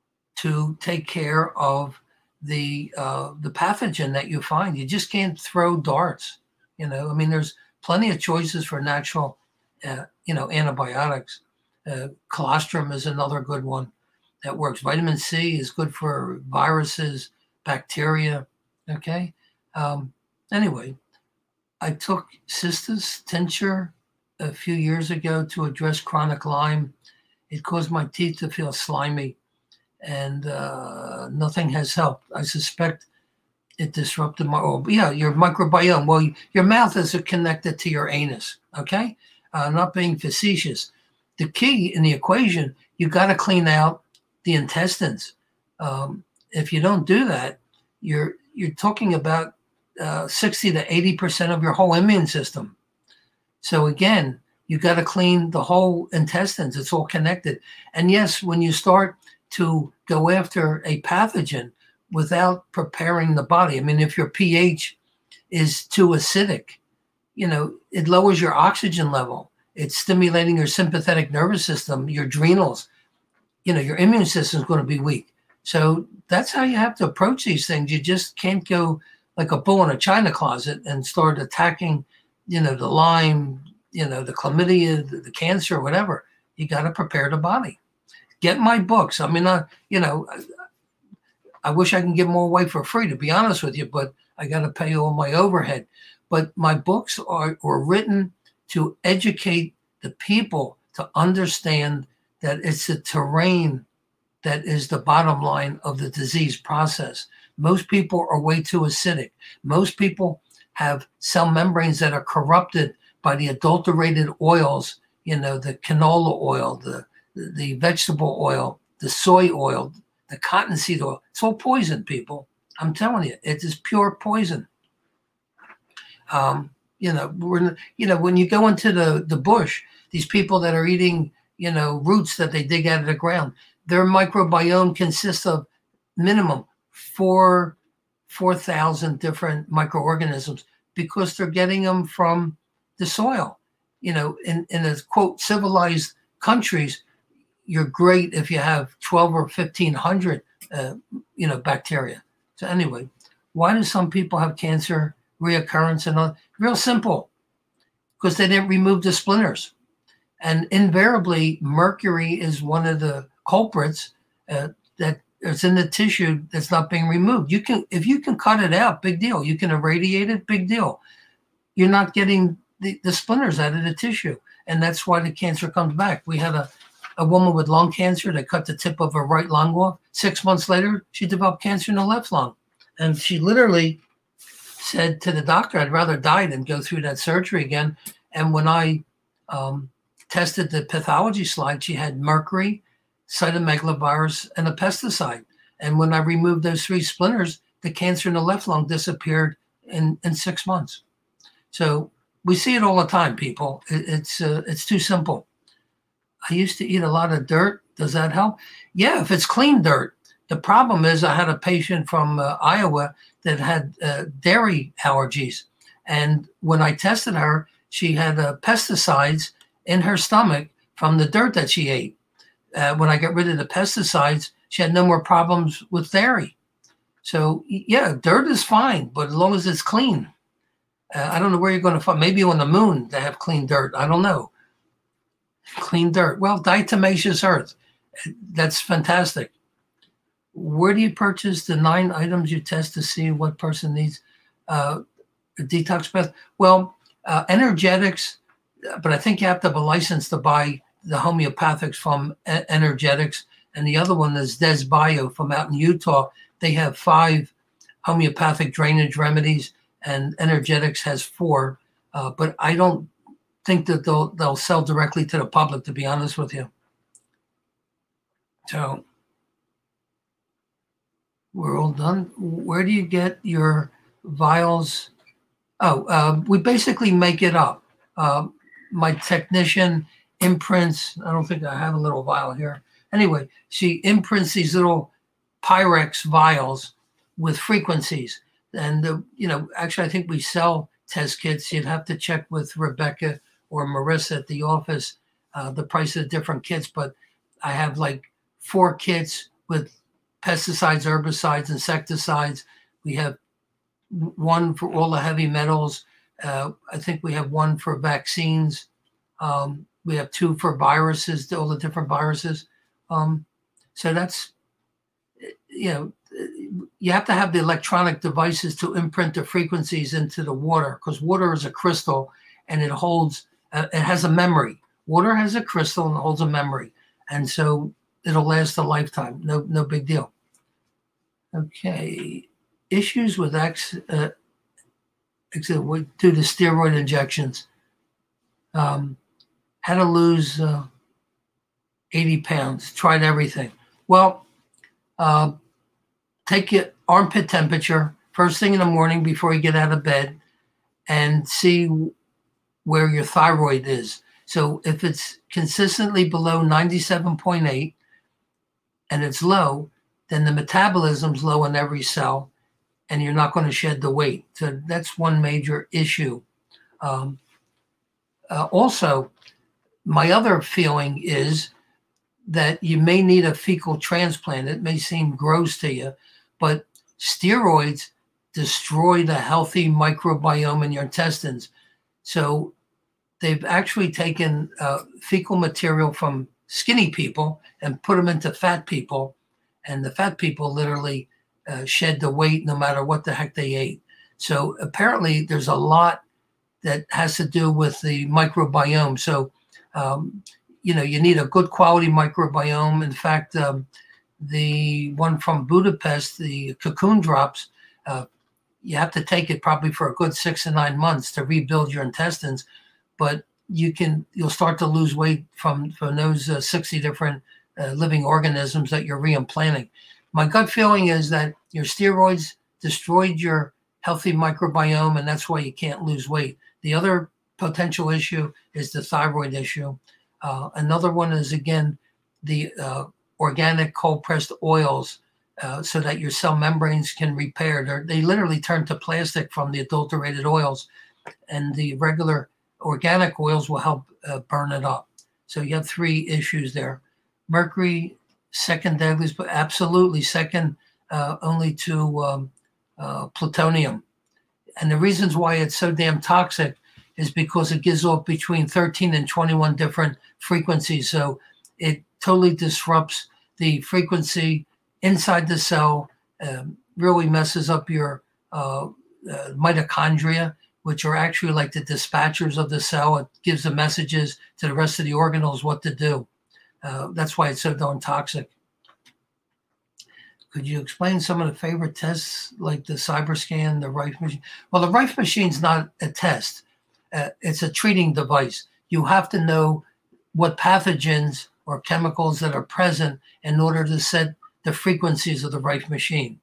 to take care of the pathogen that you find. You just can't throw darts. There's plenty of choices for natural, antibiotics. Colostrum is another good one that works. Vitamin C is good for viruses, bacteria. Okay. Anyway, I took Cistus tincture a few years ago to address chronic Lyme. It caused my teeth to feel slimy, and nothing has helped. I suspect it disrupted your microbiome. Well, your mouth is connected to your anus, okay? Not being facetious. The key in the equation, you got to clean out the intestines. If you don't do that, you're talking about 60 to 80% of your whole immune system. So again, you got to clean the whole intestines. It's all connected. And yes, when you start to go after a pathogen without preparing the body, if your pH is too acidic, it lowers your oxygen level. It's stimulating your sympathetic nervous system, your adrenals. Your immune system is going to be weak. So that's how you have to approach these things. You just can't go like a bull in a china closet and start attacking, the Lyme, the chlamydia, the cancer, whatever. You got to prepare the body. Get my books. I mean, I wish I can give them away for free, to be honest with you, but I got to pay all my overhead. But my books were written to educate the people to understand that it's the terrain that is the bottom line of the disease process. Most people are way too acidic. Most people have cell membranes that are corrupted by the adulterated oils, the canola oil, the vegetable oil, the soy oil, the cottonseed oil. It's all poison, people. I'm telling you, it is pure poison. When you go into the bush, these people that are eating, roots that they dig out of the ground, their microbiome consists of minimum 4,000 different microorganisms because they're getting them from the soil. In a quote civilized countries, you're great if you have 12 or 1,500 bacteria. So anyway, why do some people have cancer reoccurrence and all? Real simple, because they didn't remove the splinters, and invariably mercury is one of the culprits that is in the tissue that's not being removed. If you can cut it out, big deal. You can irradiate it, big deal. You're not getting the splinters out of the tissue, and that's why the cancer comes back. We had a woman with lung cancer that cut the tip of her right lung off. 6 months later, she developed cancer in the left lung, and she literally said to the doctor, "I'd rather die than go through that surgery again." And when I tested the pathology slide, she had mercury, cytomegalovirus, and a pesticide. And when I removed those 3 splinters, the cancer in the left lung disappeared in 6 months. So we see it all the time, people. It's too simple. I used to eat a lot of dirt. Does that help? Yeah, if it's clean dirt. The problem is I had a patient from Iowa that had dairy allergies. And when I tested her, she had pesticides in her stomach from the dirt that she ate. When I got rid of the pesticides, she had no more problems with dairy. So yeah, dirt is fine, but as long as it's clean. I don't know where you're going to find, maybe on the moon they have clean dirt. I don't know. Clean dirt. Well, diatomaceous earth. That's fantastic. Where do you purchase the 9 items you test to see what person needs a detox bath? Well, energetics, but I think you have to have a license to buy the homeopathics from Energetics. And the other one is Des Bio from out in Utah. They have 5 homeopathic drainage remedies, and Energetics has 4. But I don't think that they'll sell directly to the public, to be honest with you. So we're all done. Where do you get your vials? We basically make it up. My technician imprints, I don't think I have a little vial here. Anyway, she imprints these little Pyrex vials with frequencies. And, actually, I think we sell test kits. You'd have to check with Rebecca or Marissa at the office, the price of different kits. But I have like 4 kits with pesticides, herbicides, insecticides. We have 1 for all the heavy metals. I think we have 1 for vaccines. We have 2 for viruses, all the different viruses. So that's, you have to have the electronic devices to imprint the frequencies into the water, because water is a crystal and it holds, it has a memory. Water has a crystal and holds a memory. And so it'll last a lifetime. No big deal. Okay. Issues with due to steroid injections. How to lose 80 pounds. Tried everything. Well, take your armpit temperature first thing in the morning before you get out of bed and see where your thyroid is. So if it's consistently below 97.8 and it's low, then the metabolism's low in every cell and you're not going to shed the weight. So that's one major issue. Also, my other feeling is that you may need a fecal transplant. It may seem gross to you, but steroids destroy the healthy microbiome in your intestines. So they've actually taken fecal material from skinny people and put them into fat people, and the fat people literally shed the weight no matter what the heck they ate. So apparently, there's a lot that has to do with the microbiome. So, you need a good quality microbiome. In fact, the one from Budapest, the cocoon drops, you have to take it probably for a good 6 to 9 months to rebuild your intestines, but you'll start to lose weight from those 60 different living organisms that you're reimplanting. My gut feeling is that your steroids destroyed your healthy microbiome, and that's why you can't lose weight. The other potential issue is the thyroid issue. Another one is, again, the organic cold-pressed oils, so that your cell membranes can repair. They literally turn to plastic from the adulterated oils, and the regular organic oils will help burn it up. So you have 3 issues there. Mercury, second deadliest, but absolutely second only to plutonium. And the reasons why it's so damn toxic is because it gives off between 13 and 21 different frequencies. So it totally disrupts the frequency inside the cell, really messes up your mitochondria, which are actually like the dispatchers of the cell. It gives the messages to the rest of the organelles what to do. That's why it's so darn toxic. Could you explain some of the favorite tests, like the CyberScan, the Rife machine? Well, the Rife machine's not a test. It's a treating device. You have to know what pathogens or chemicals that are present in order to set the frequencies of the Rife machine.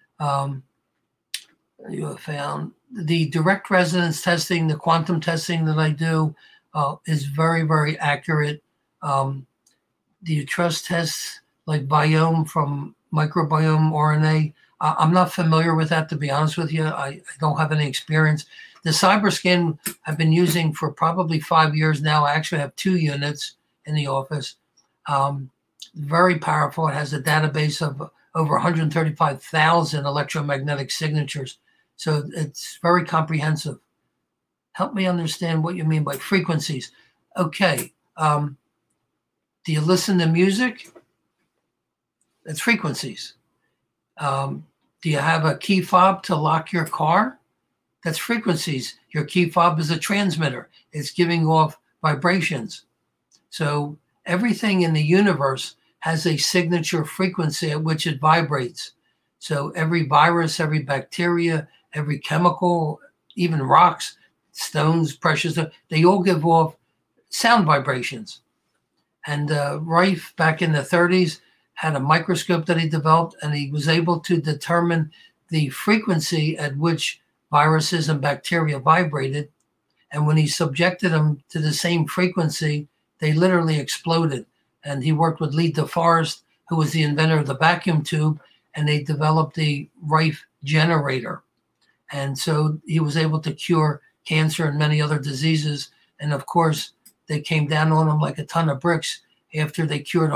You have found the direct resonance testing, the quantum testing that I do is very, very accurate. Do you trust tests like Biome from Microbiome RNA? I'm not familiar with that, to be honest with you. I don't have any experience. The CyberScan I've been using for probably 5 years now. I actually have 2 units in the office. Very powerful. It has a database of over 135,000 electromagnetic signatures. So it's very comprehensive. Help me understand what you mean by frequencies. Okay. Do you listen to music? That's frequencies. Do you have a key fob to lock your car? That's frequencies. Your key fob is a transmitter. It's giving off vibrations. So everything in the universe has a signature frequency at which it vibrates. So every virus, every bacteria, every chemical, even rocks, stones, precious, they all give off sound vibrations. And Rife, back in the 30s, had a microscope that he developed, and he was able to determine the frequency at which viruses and bacteria vibrated. And when he subjected them to the same frequency, they literally exploded. And he worked with Lee DeForest, who was the inventor of the vacuum tube, and they developed the Rife generator. And so he was able to cure cancer and many other diseases. And of course, they came down on him like a ton of bricks after they cured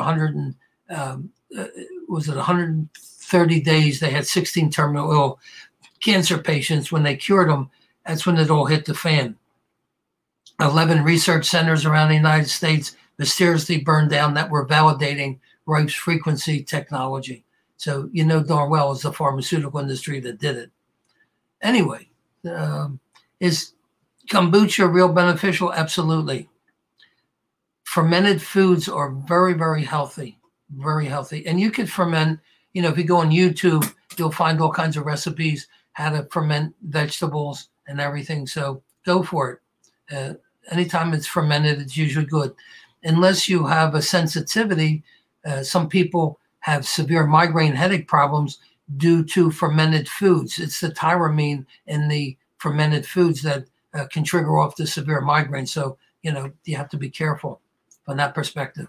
130 days. They had 16 terminal ill cancer patients. When they cured them, that's when it all hit the fan. 11 research centers around the United States mysteriously burned down that were validating Rife's frequency technology. So you know darn well it's the pharmaceutical industry that did it. Anyway, is kombucha real beneficial? Absolutely. Fermented foods are very, very healthy, very healthy. And you could ferment, if you go on YouTube, you'll find all kinds of recipes, how to ferment vegetables and everything. So go for it. Anytime it's fermented, it's usually good. Unless you have a sensitivity, some people have severe migraine headache problems due to fermented foods. It's the tyramine in the fermented foods that can trigger off the severe migraine. So, you have to be careful from that perspective.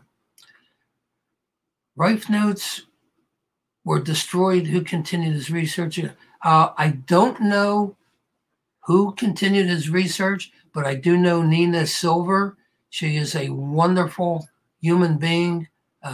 Rife notes were destroyed. Who continued his research? I don't know who continued his research, but I do know Nina Silver. She is a wonderful human being,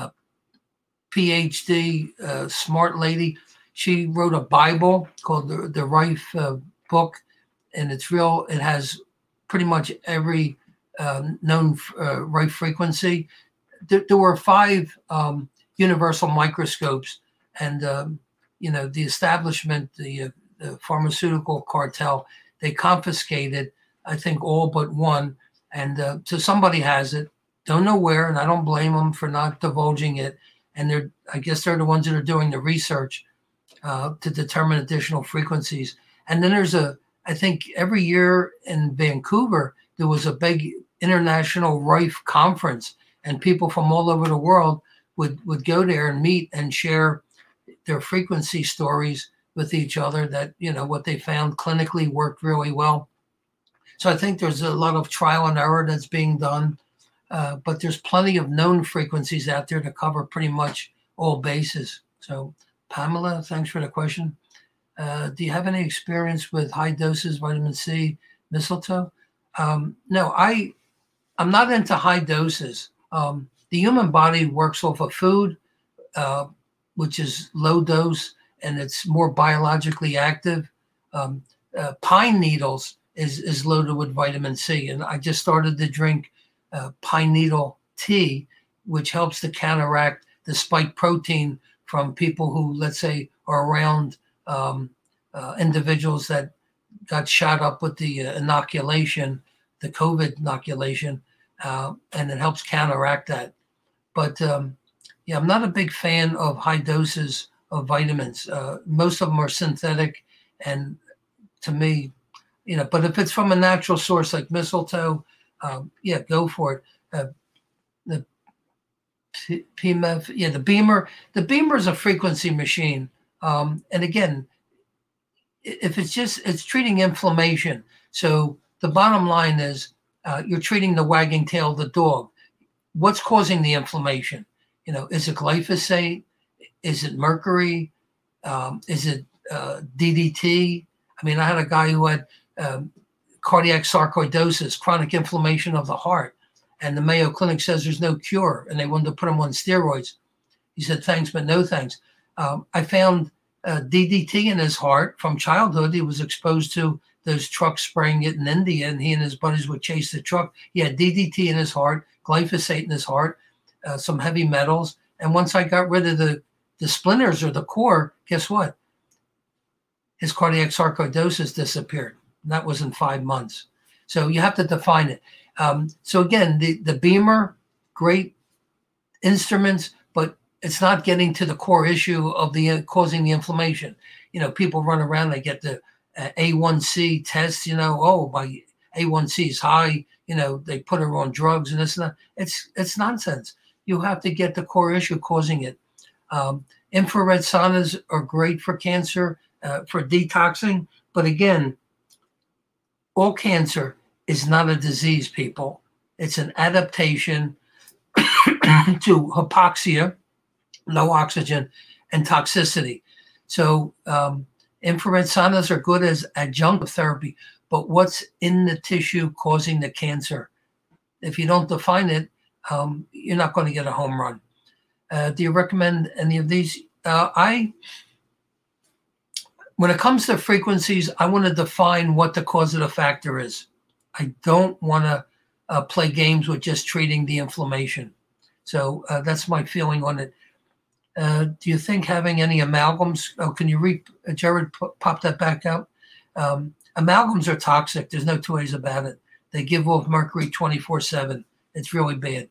PhD, smart lady. She wrote a Bible called the Rife book, and it's real. It has pretty much every known right frequency. There were 5 universal microscopes, and the establishment, the pharmaceutical cartel, they confiscated, I think, all but one, and so somebody has it. Don't know where, and I don't blame them for not divulging it. And I guess they're the ones that are doing the research to determine additional frequencies. And then I think every year in Vancouver, there was a big international Rife conference, and people from all over the world would go there and meet and share their frequency stories with each other, that, what they found clinically worked really well. So I think there's a lot of trial and error that's being done, but there's plenty of known frequencies out there to cover pretty much all bases. So Pamela, thanks for the question. Do you have any experience with high doses vitamin C, mistletoe? No, I'm not into high doses. The human body works off of food, which is low dose, and it's more biologically active. Pine needles is loaded with vitamin C, and I just started to drink pine needle tea, which helps to counteract the spike protein from people who, let's say, are around individuals that got shot up with the inoculation, the COVID inoculation, and it helps counteract that. But yeah, I'm not a big fan of high doses of vitamins. Most of them are synthetic, and to me, but if it's from a natural source like mistletoe, yeah, go for it. The PMF, yeah, the Beamer is a frequency machine. And again, if it's treating inflammation. So the bottom line is you're treating the wagging tail of the dog. What's causing the inflammation? Is it glyphosate? Is it mercury? Is it DDT? I mean, I had a guy who had cardiac sarcoidosis, chronic inflammation of the heart, and the Mayo Clinic says there's no cure, and they wanted to put him on steroids. He said, thanks, but no thanks. I found DDT in his heart from childhood. He was exposed to those trucks spraying it in India, and he and his buddies would chase the truck. He had DDT in his heart, glyphosate in his heart, some heavy metals. And once I got rid of the splinters or the core, guess what? His cardiac sarcoidosis disappeared. And that was in 5 months. So you have to define it. So again, the Beamer, great instruments, but it's not getting to the core issue of causing the inflammation. People run around, they get the A1C test, my A1C is high, they put her on drugs and this and that. It's nonsense. You have to get the core issue causing it. Infrared saunas are great for cancer, for detoxing. But again, all cancer is not a disease, people. It's an adaptation to hypoxia, low oxygen, and toxicity. So infrared saunas are good as adjunctive therapy, but what's in the tissue causing the cancer? If you don't define it, you're not going to get a home run. Do you recommend any of these? When it comes to frequencies, I want to define what the causative factor is. I don't want to play games with just treating the inflammation. So that's my feeling on it. Do you think having any amalgams? Oh, can you Jared, pop that back out? Amalgams are toxic. There's no two ways about it. They give off mercury 24/7. It's really bad.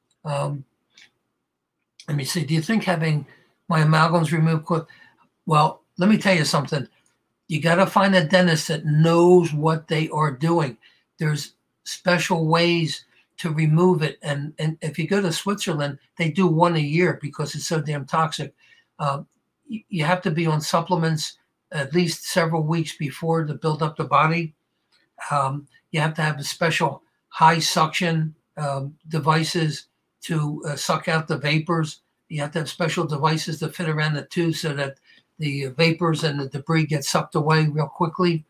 Let me see. Do you think having my amalgams removed? Well, let me tell you something. You got to find a dentist that knows what they are doing. There's special ways to remove it. And if you go to Switzerland, they do one a year because it's so damn toxic. You have to be on supplements at least several weeks before to build up the body. You have to have a special high suction devices to suck out the vapors. You have to have special devices to fit around the tooth so that the vapors and the debris get sucked away real quickly.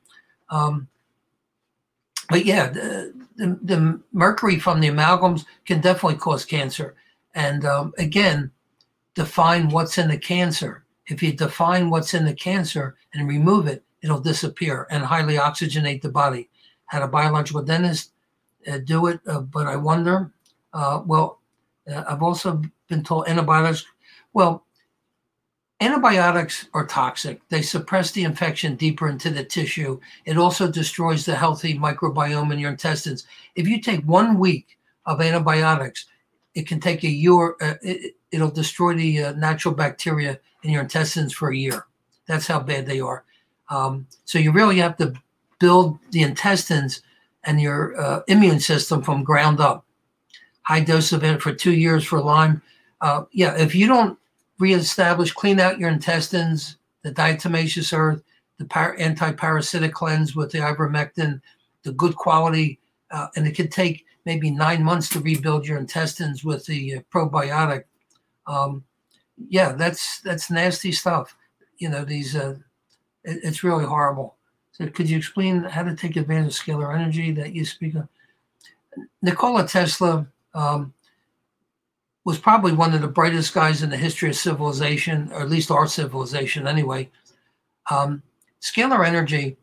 But yeah, the mercury from the amalgams can definitely cause cancer. And again, define what's in the cancer. If you define what's in the cancer and remove it, it'll disappear and highly oxygenate the body. Had a biological dentist. do it, but I wonder. I've also been told antibiotics. Well, antibiotics are toxic. They suppress the infection deeper into the tissue. It also destroys the healthy microbiome in your intestines. If you take 1 week of antibiotics, it can take a year. It'll destroy the natural bacteria in your intestines for a year. That's how bad they are. So you really have to build the intestines and your immune system from ground up. High dose of it for 2 years for Lyme. If you don't reestablish, clean out your intestines, the diatomaceous earth, the anti-parasitic cleanse with the ivermectin, the good quality, and it could take maybe 9 months to rebuild your intestines with the probiotic. That's nasty stuff. It's really horrible. So could you explain how to take advantage of scalar energy that you speak of? Nikola Tesla was probably one of the brightest guys in the history of civilization, or at least our civilization anyway. Scalar energy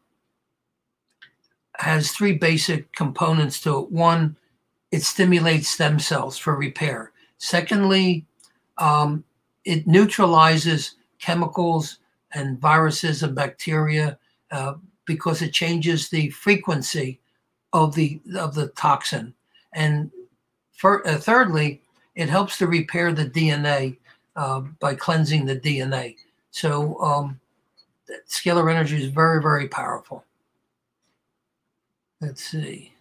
has 3 basic components to it. One, it stimulates stem cells for repair. Secondly, it neutralizes chemicals and viruses and bacteria because it changes the frequency of the toxin. And thirdly, it helps to repair the DNA by cleansing the DNA. So scalar energy is very, very powerful. Let's see.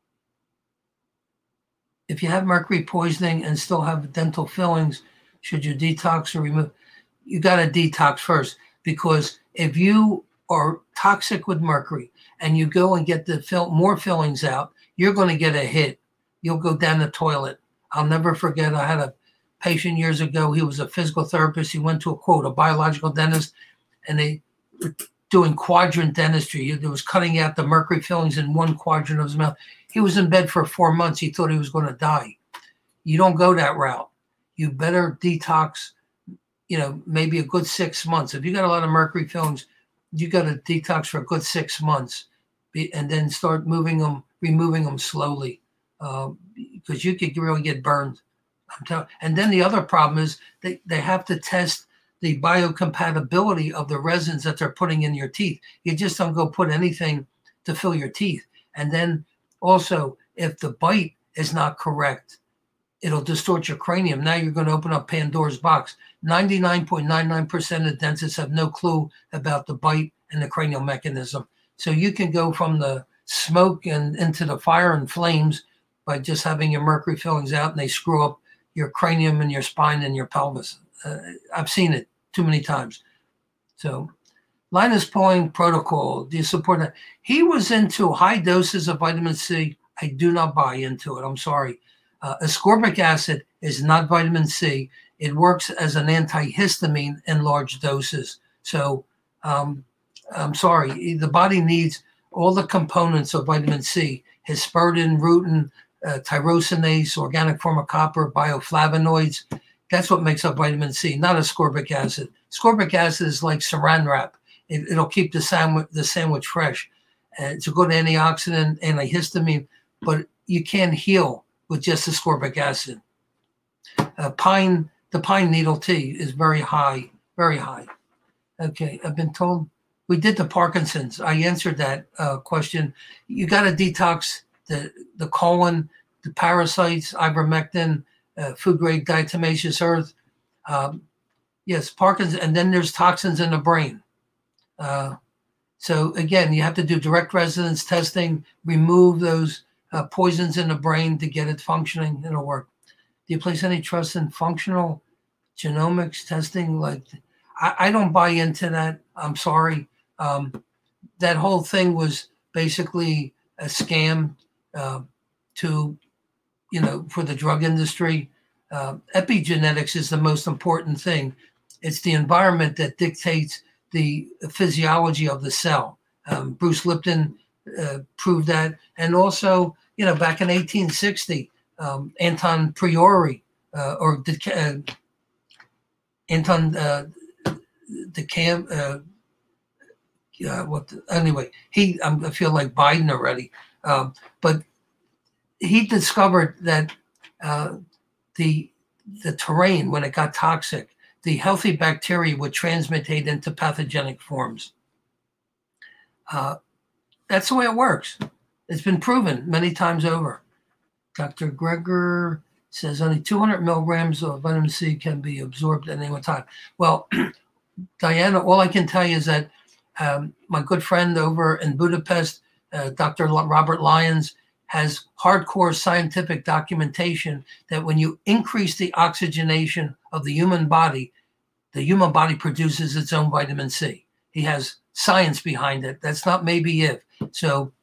If you have mercury poisoning and still have dental fillings, should you detox or remove? You got to detox first, because if you are toxic with mercury and you go and get more fillings out, you're going to get a hit. You'll go down the toilet. I'll never forget, I had a patient years ago. He was a physical therapist. He went to a biological dentist, and they were doing quadrant dentistry. He was cutting out the mercury fillings in one quadrant of his mouth. He was in bed for 4 months. He thought he was going to die. You don't go that route. You better detox, maybe a good 6 months. If you got a lot of mercury fillings, you got to detox for a good 6 months, and then start removing them slowly. Because you could really get burned. And then the other problem is they have to test the biocompatibility of the resins that they're putting in your teeth. You just don't go put anything to fill your teeth. And then also, if the bite is not correct, it'll distort your cranium. Now you're going to open up Pandora's box. 99.99% of dentists have no clue about the bite and the cranial mechanism. So you can go from the smoke and into the fire and flames by just having your mercury fillings out, and they screw up your cranium and your spine and your pelvis. I've seen it too many times. So Linus Pauling protocol, do you support that? He was into high doses of vitamin C. I do not buy into it. I'm sorry. Ascorbic acid is not vitamin C. It works as an antihistamine in large doses. So I'm sorry. The body needs all the components of vitamin C: hesperidin, rutin, tyrosinase, organic form of copper, bioflavonoids. That's what makes up vitamin C, not ascorbic acid. Ascorbic acid is like saran wrap. It'll keep the sandwich fresh. It's a good antioxidant, antihistamine, but you can't heal with just ascorbic acid. The pine needle tea is very high, very high. Okay, I've been told we did the Parkinson's. I answered that question. You got to detox the colon, the parasites, ivermectin, food grade diatomaceous earth. Yes, Parkinson's, and then there's toxins in the brain. So again, you have to do direct resonance testing, remove those poisons in the brain to get it functioning. It'll work. Do you place any trust in functional genomics testing? I don't buy into that. I'm sorry. That whole thing was basically a scam for the drug industry. Epigenetics is the most important thing. It's the environment that dictates the physiology of the cell. Bruce Lipton proved that. And also, back in 1860, Anton Priori, Anton DeCamp, I feel like Biden already. But he discovered that the terrain, when it got toxic, the healthy bacteria would transmutate into pathogenic forms. That's the way it works. It's been proven many times over. Dr. Greger says only 200 milligrams of vitamin C can be absorbed at any one time. Well, Diana, all I can tell you is that my good friend over in Budapest, Dr. Robert Lyons, has hardcore scientific documentation that when you increase the oxygenation of the human body produces its own vitamin C. He has science behind it. That's not maybe if. So,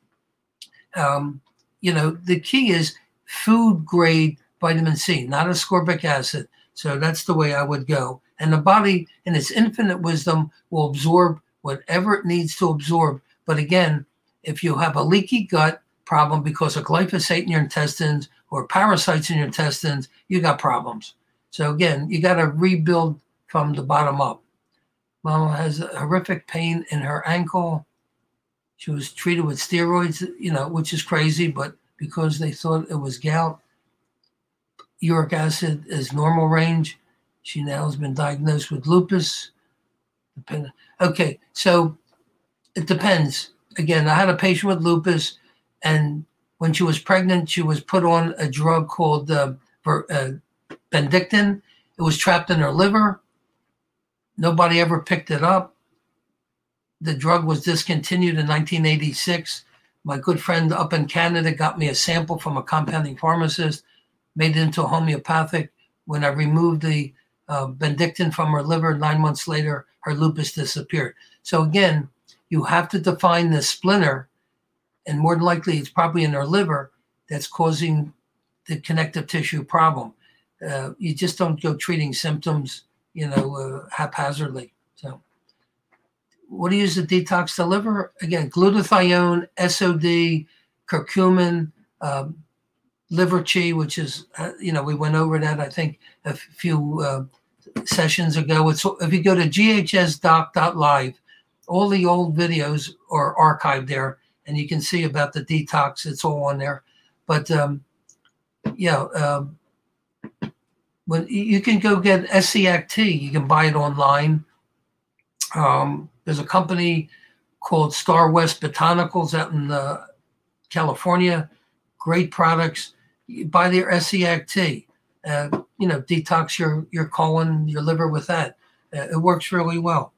the key is food grade vitamin C, not ascorbic acid. So that's the way I would go. And the body, in its infinite wisdom, will absorb whatever it needs to absorb. But again, if you have a leaky gut problem because of glyphosate in your intestines or parasites in your intestines, you got problems. So again, you got to rebuild from the bottom up. Mama has a horrific pain in her ankle. She was treated with steroids, which is crazy, but because they thought it was gout. Uric acid is normal range. She now has been diagnosed with lupus. Okay, so it depends. Again, I had a patient with lupus, and when she was pregnant, she was put on a drug called Bendictin. It was trapped in her liver. Nobody ever picked it up. The drug was discontinued in 1986. My good friend up in Canada got me a sample from a compounding pharmacist, made it into a homeopathic. When I removed the Bendictin from her liver, 9 months later, her lupus disappeared. So again, you have to define the splinter, and more than likely it's probably in her liver that's causing the connective tissue problem. You just don't go treating symptoms, haphazardly. So what do you use to detox the liver? Again, glutathione, SOD, curcumin, liver chi, which is, we went over that, I think, a few sessions ago. If you go to ghsdoc.live, all the old videos are archived there, and you can see about the detox. It's all on there. But, when you can go get SCACT, you can buy it online. There's a company called Star West Botanicals out in California. Great products. You buy their SCACT. Detox your colon, your liver with that. It works really well.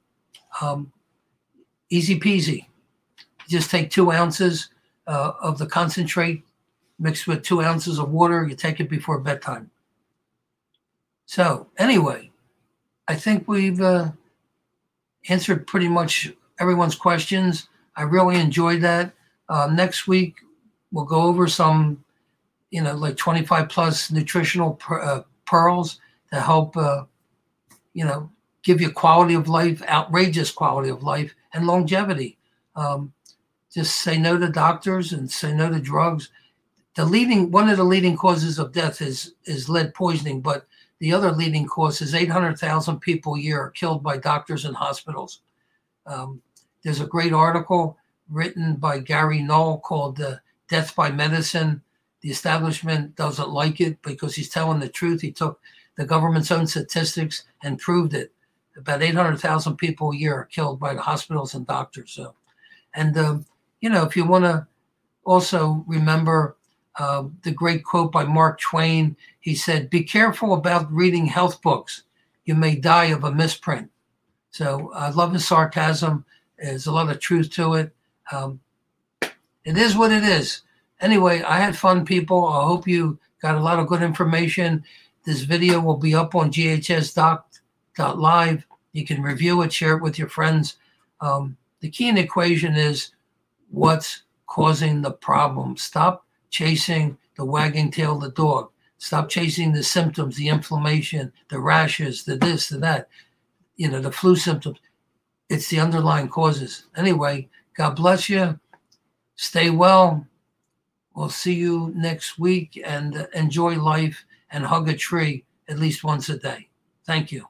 Easy peasy. Just take 2 ounces of the concentrate mixed with 2 ounces of water. You take it before bedtime. So anyway, I think we've answered pretty much everyone's questions. I really enjoyed that. Next week, we'll go over some, like 25 plus nutritional pearls to help, give you quality of life, outrageous quality of life, and longevity. Just say no to doctors and say no to drugs. One of the leading causes of death is lead poisoning, but the other leading cause is 800,000 people a year are killed by doctors and hospitals. There's a great article written by Gary Null called Death by Medicine. The establishment doesn't like it because he's telling the truth. He took the government's own statistics and proved it. About 800,000 people a year are killed by the hospitals and doctors. So, and, if you want to also remember the great quote by Mark Twain, he said, "Be careful about reading health books. You may die of a misprint." So I love his sarcasm. There's a lot of truth to it. It is what it is. Anyway, I had fun, people. I hope you got a lot of good information. This video will be up on ghsdoc.live. You can review it, share it with your friends. The key in the equation is what's causing the problem. Stop chasing the wagging tail of the dog. Stop chasing the symptoms, the inflammation, the rashes, the this, the that, the flu symptoms. It's the underlying causes. Anyway, God bless you. Stay well. We'll see you next week, and enjoy life and hug a tree at least once a day. Thank you.